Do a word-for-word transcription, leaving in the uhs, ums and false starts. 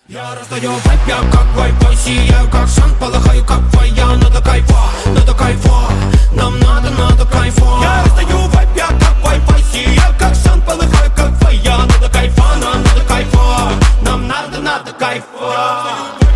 Я раздаю вайп, я как Wi-Fi, сияю как сан, полыхаю как фая. Надо кайфа, надо кайфа, нам надо, надо кайфа. Я раздаю вайп, я как Wi-Fi, сияю как сан, полыхаю как фая. Надо кайфа, нам надо кайфа, нам надо, надо кайфа.